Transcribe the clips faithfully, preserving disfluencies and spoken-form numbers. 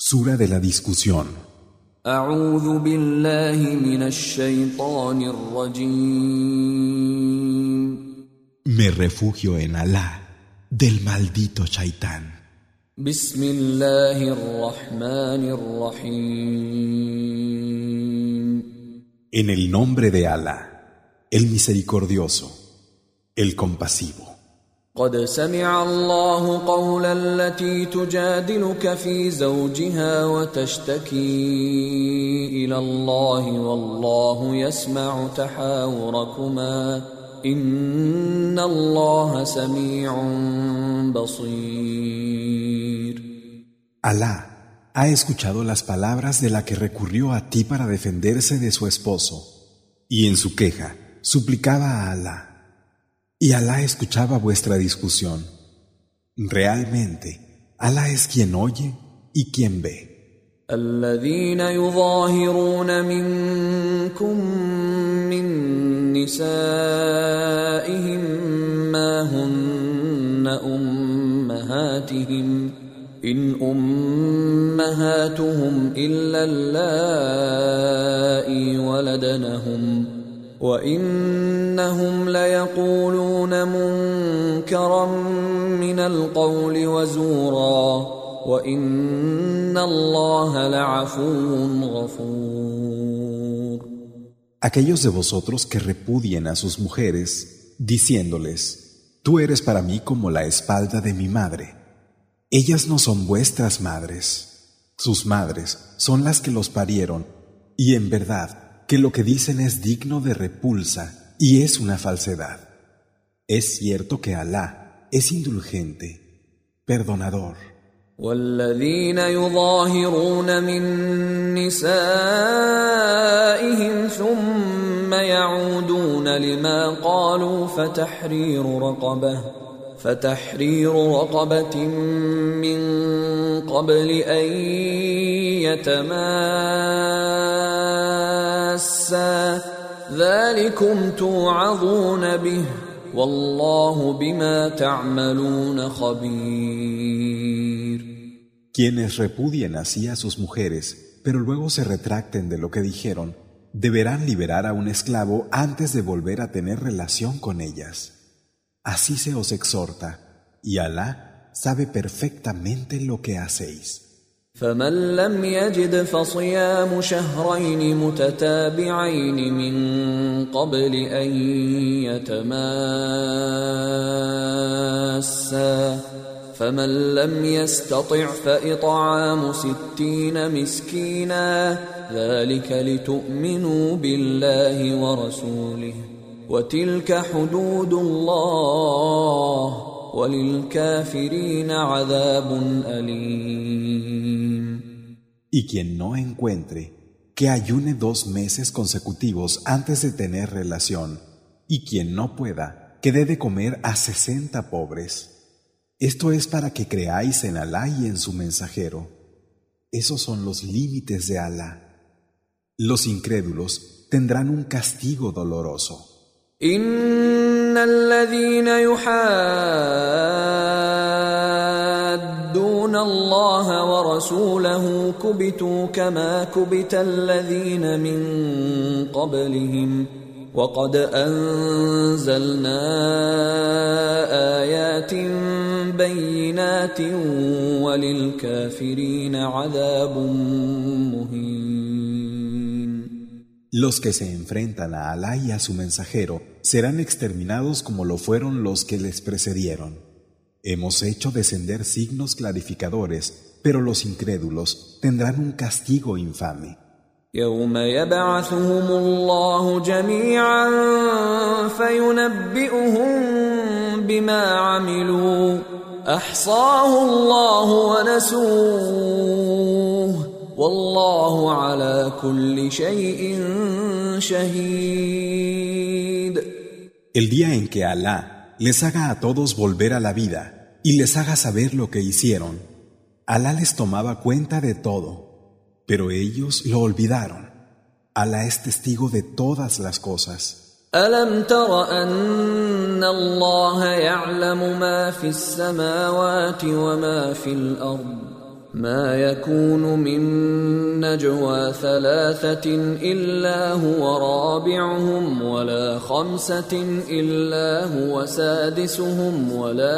Sura de la discusión. أعوذ بالله من الشيطان الرجيم. Me refugio en Alá del maldito Shaitán. بسم الله الرحمن الرحيم. En el nombre de Alá, el misericordioso, el compasivo. قد سمع الله قول التي تجادلك في زوجها وتشتكي إلى الله والله يسمع تحاوركما إن الله سميع بصير. Alá ha escuchado las palabras de la que recurrió a ti para defenderse de su esposo, y en su queja suplicaba a Alá. Y Alá escuchaba vuestra discusión. Realmente, Alá es quien oye y quien ve. الذين يظاهرون منكم من نسائهم ما هن أمهاتهم إن أمهاتهم إلا اللائي ولدنهم وإنهم ليقولون منكرا من القول وزورا وإن الله لعفو غفور. Aquellos de vosotros que repudien a sus mujeres, diciéndoles, tú eres para mí como la espalda de mi madre. Ellas no son vuestras madres. Sus madres son las que los parieron, y en verdad, que lo que dicen es digno de repulsa y es una falsedad. Es cierto que Alá es indulgente, perdonador. والذين يظاهرون من نسائهم ثم يعودون لما قالوا فتحرير رقبة فتحرير رقبة من قبل أن يتماسا ذلكم توعظون به والله بما تعملون خبير. Quienes repudien así a sus mujeres, pero luego se retracten de lo que dijeron, deberán liberar a un esclavo antes de volver a tener relación con ellas. Así se os exhorta, y Alá sabe perfectamente lo que hacéis. فمن لم يجد فصيام شهرين متتابعين من قبل أن يتماسا فمن لم يستطع فإطعام ستين مسكينا ذلك لتؤمنوا بالله ورسوله وتلك حدود الله وَلِلْكَافِرِينَ عَذَابٌ أَلِيمٌ. Y quien no encuentre, que ayune dos meses consecutivos antes de tener relación, y quien no pueda, que dé de comer a sesenta pobres. Esto es para que creáis en Alá y en su mensajero. Esos son los límites de Alá. Los incrédulos tendrán un castigo doloroso. إن الذين يحادون الله ورسوله كبتوا كما كبت الذين من قبلهم وقد أنزلنا آيات بينات وللكافرين عذاب مهين. Los que se enfrentan a Alá y a su mensajero serán exterminados como lo fueron los que les precedieron. Hemos hecho descender signos clarificadores, pero los incrédulos tendrán un castigo infame. يوم يبعثهم الله جميعا فينبئهم بما عملوا أحصاه الله ونسوه والله على كل شيء شهيد. El día en que Alá les haga a todos volver a la vida y les haga saber lo que hicieron, Alá les tomaba cuenta de todo, pero ellos lo olvidaron. Alá es testigo de todas las cosas. ألم تر أن الله يعلم ما في السماوات وما في الأرض ما يكون من نجوى ثلاثة إلا هو رابعهم ولا خمسة إلا هو سادسهم ولا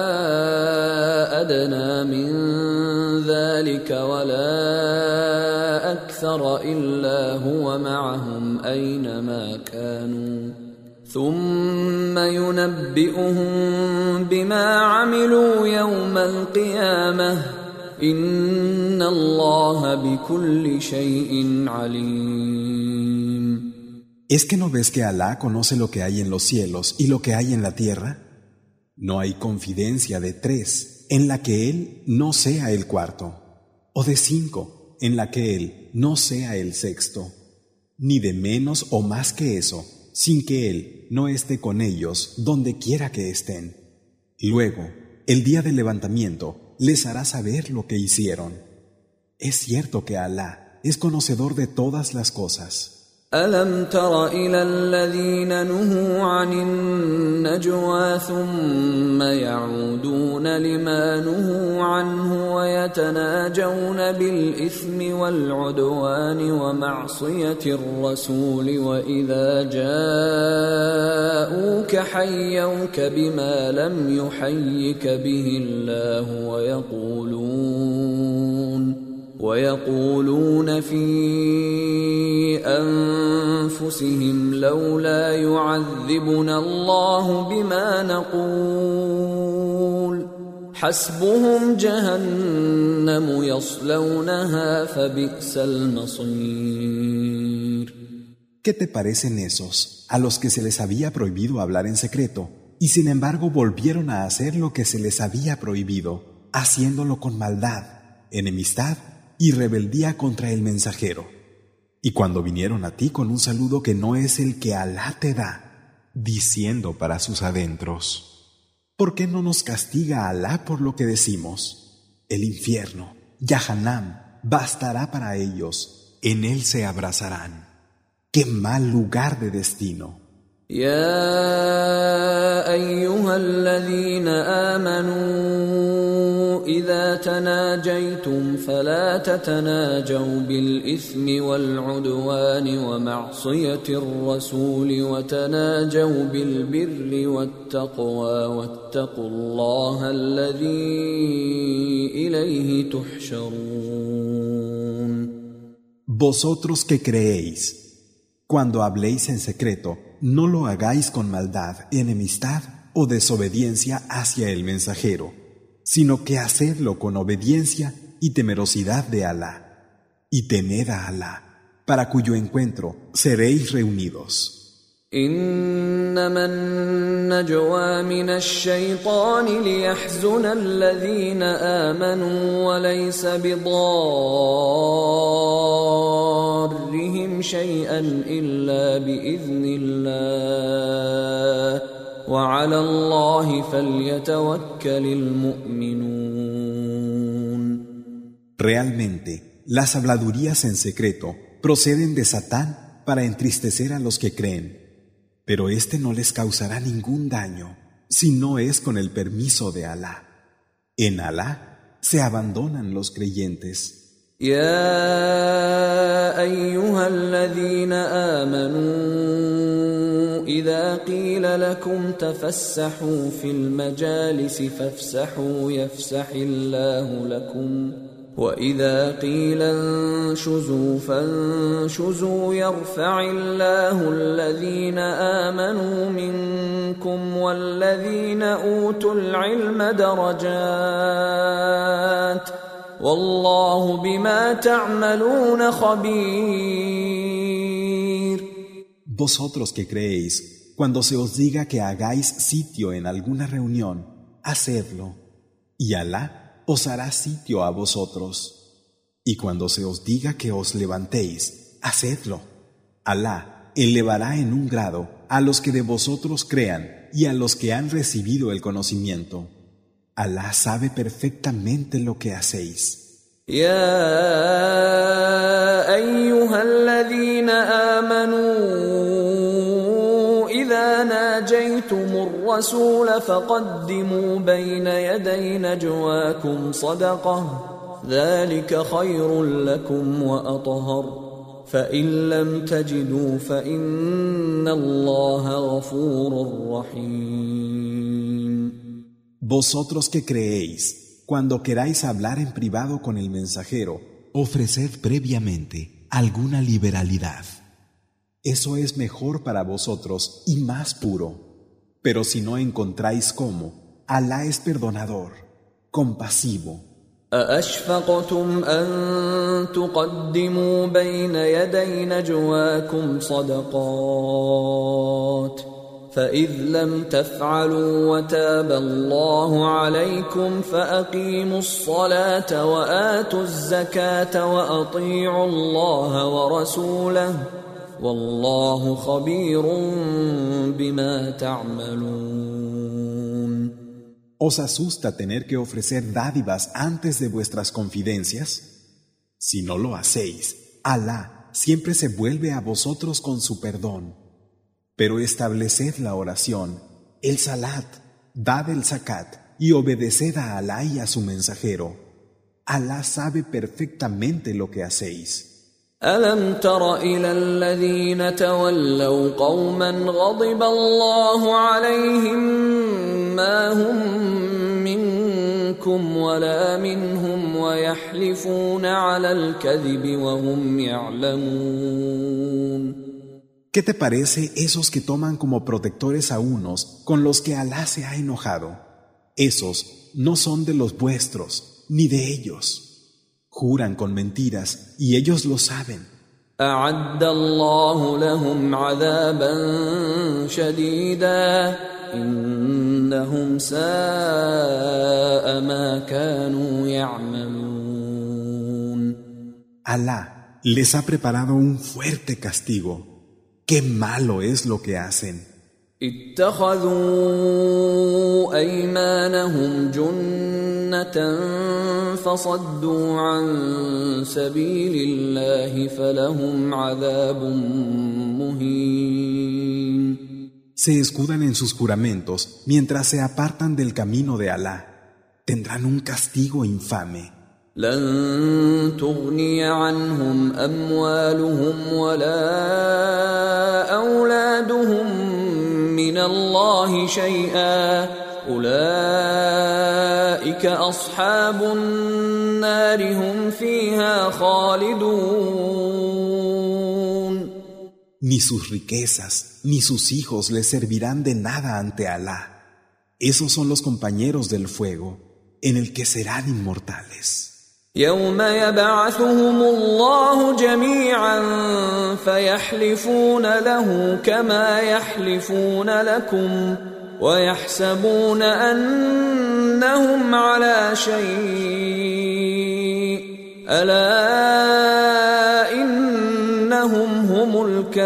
أدنى من ذلك ولا أكثر إلا هو معهم أينما كانوا ثم ينبئهم بما عملوا يوم القيامة إن الله بكل شيء عليم. ¿Es que no ves que Alá conoce lo que hay en los cielos y lo que hay en la tierra? No hay confidencia de tres en la que Él no sea el cuarto, o de cinco en la que Él no sea el sexto, ni de menos o más que eso, sin que Él no esté con ellos donde quiera que estén. Luego, el día del levantamiento, les hará saber lo que hicieron. Es cierto que Alá es conocedor de todas las cosas. ألم تر إلى الذين نهوا عن النجوى ثم يعودون لما نهوا عنه ويتناجون بالإثم والعدوان ومعصية الرسول وإذا جاءوك حيوك بما لم يحيك به الله ويقولون ويقولون في أنفسهم لولا يعذبنا الله بما نقول حسبهم جهنم يصلونها فبئس المصير. ¿Qué te parecen esos, a los que se les había prohibido hablar en secreto, y sin embargo volvieron a hacer lo que se les había prohibido, haciéndolo con maldad, enemistad y rebeldía contra el mensajero? Y cuando vinieron a ti con un saludo que no es el que Alá te da, diciendo para sus adentros: ¿por qué no nos castiga Alá por lo que decimos? El infierno, Yahannam, bastará para ellos, en él se abrazarán. ¡Qué mal lugar de destino! يا أيها الذين آمنوا إذا تناجيتم فلا تتناجوا بالإثم والعدوان ومعصية الرسول وتناجوا بالبر والتقوى واتقوا الله الذي إليه تحشرون. Vosotros que creéis, cuando habléis en secreto, no lo hagáis con maldad, enemistad o desobediencia hacia el mensajero, sino que hacedlo con obediencia y temerosidad de Alá. Y temed a Alá, para cuyo encuentro seréis reunidos. إنما النجوى من الشيطان ليحزن الذين آمنوا وليس بضارهم شيئا إلا بإذن الله وعلى الله فليتوكل المؤمنون. Realmente, las habladurías en secreto proceden de Satán para entristecer a los que creen. Pero éste no les causará ningún daño, si no es con el permiso de Alá. En Alá se abandonan los creyentes. يا أيها الذين آمنوا إذا قيل لكم تفسحوا في المجالس فافسحوا يفسح الله لكم وإذا قيل انشزوا فانشزوا يرفع الله الذين آمنوا منكم والذين أوتوا العلم درجات والله بما تعملون خبير. Vosotros que creéis, cuando se os diga que hagáis sitio en alguna reunión, hacedlo, y Alá os hará sitio a vosotros. Y cuando se os diga que os levantéis, hacedlo. Alá elevará en un grado a los que de vosotros crean y a los que han recibido el conocimiento. Alá sabe perfectamente lo que hacéis. يا أيها الذين آمنوا إذا ناجيتم الرسول فقدموا بين يدي نجواكم صدقة ذلك خير لكم وأطهر فإن لم تجدوا فإن الله غفور رحيم. Vosotros que creéis, cuando queráis hablar en privado con el mensajero, ofreced previamente alguna liberalidad. Eso es mejor para vosotros y más puro. Pero si no encontráis cómo, Alá es perdonador, compasivo. أأشفقتم أن تقدموا بين يدي نجواكم صدقات فإذ لم تفعلوا وتاب الله عليكم فأقيموا الصلاة وآتوا الزكاة وأطيعوا الله ورسوله والله خبير بما تعملون. ¿Os asusta tener que ofrecer dádivas antes de vuestras confidencias? Si no lo hacéis, Alá siempre se vuelve a vosotros con su perdón. Pero estableced la oración, el salat, dad el zakat y obedeced a Alá y a su mensajero. Alá sabe perfectamente lo que hacéis. ألم تر إلى الذين تولوا قوما غضب الله عليهم ما هم منكم ولا منهم ويحلفون على الكذب وهم يعلمون. ¿Qué te parece esos que toman como protectores a unos con los que Alá se ha enojado? Esos no son de los vuestros, ni de ellos. Juran con mentiras y ellos lo saben. أعد الله لهم عذابا شديدا إنهم ساء ما كانوا يعملون. Alá les ha preparado un fuerte castigo. ¡Qué malo es lo que hacen! اتخذوا أيمانهم جنة فصدوا عن سبيل الله فلهم عذاب مهين. Se escudan en sus juramentos mientras se apartan del camino de Alá. Tendrán un castigo infame. لن تغني عنهم أموالهم ولا أولادهم من الله شيئا أولئك أصحاب النار هم فيها خالدون. Ni sus riquezas ni sus hijos les servirán de nada ante Alá. Esos son los compañeros del fuego, en el que serán inmortales. يوم يبعثهم الله جميعا فيحلفون له كما يحلفون لكم ويحسبون أنهم على شيء ألا إنهم هم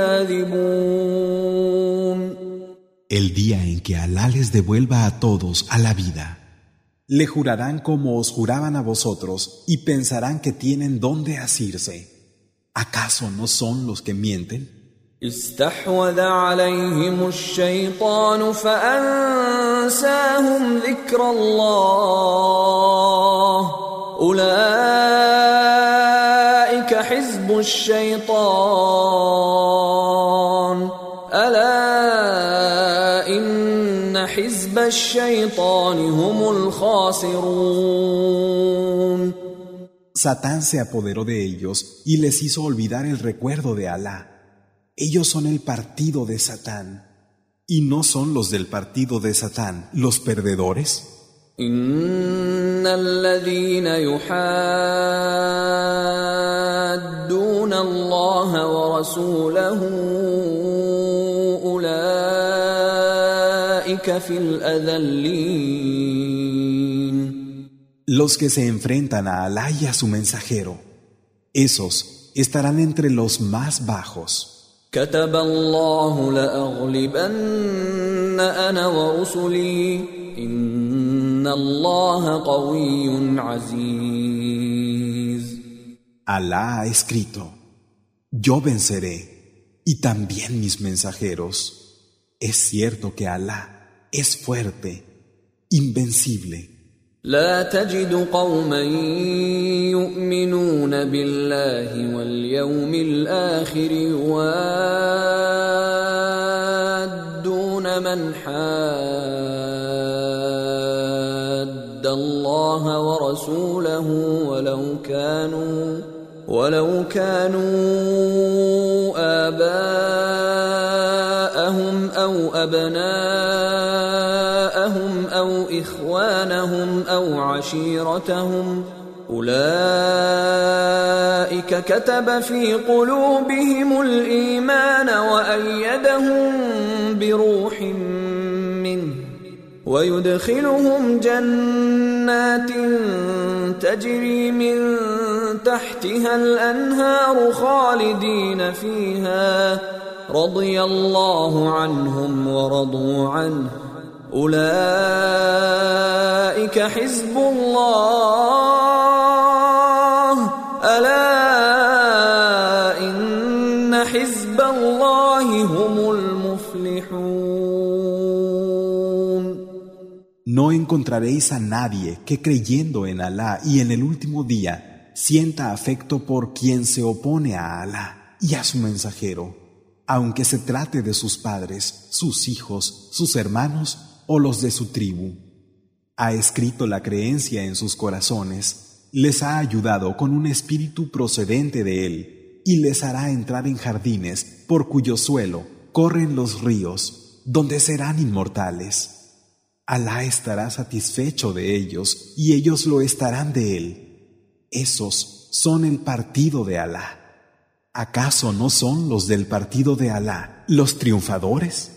الكاذبون. El día en que Alá les devuelva a todos a la vida, le jurarán como os juraban a vosotros y pensarán que tienen dónde asirse. ¿Acaso no son los que mienten? استحوذ عليهم الشيطان فأنساهم ذكر الله أولئك حزب الشيطان ألا إن حزب الشيطان هم الخاسرون. Satán se apoderó de ellos y les hizo olvidar el recuerdo de Alá. Ellos son el partido de Satán. ¿Y no son los del partido de Satán los perdedores? إن الذين يحادون الله ورسوله أولئك في الأذلين. Los que se enfrentan a Alá y a su mensajero, esos estarán entre los más bajos. كتب الله لأغلبن أنا ورسلي إن الله قوي عزيز. Alá ha escrito: yo venceré, y también mis mensajeros. Es cierto que Alá es fuerte, invencible. لا تجد قوما يؤمنون بالله واليوم الآخر يوادون من حاد الله ورسوله ولو كانوا ولو كانوا آباءهم أو أبناءهم أو إخوانهم أو عشيرتهم أولئك كتب في قلوبهم الإيمان وأيدهم بروح منه ويدخلهم جنات تجري من تحتها الأنهار خالدين فيها رضي الله عنهم ورضوا عنه أولئك حزب الله ألا إن حزب الله هم المفلحون. No encontraréis a nadie que creyendo en Alá y en el último día sienta afecto por quien se opone a Alá y a su mensajero, aunque se trate de sus padres, sus hijos, sus hermanos o los de su tribu. Ha escrito la creencia en sus corazones, les ha ayudado con un espíritu procedente de él y les hará entrar en jardines por cuyo suelo corren los ríos, donde serán inmortales. Alá estará satisfecho de ellos y ellos lo estarán de él. Esos son el partido de Alá. ¿Acaso no son los del partido de Alá los triunfadores?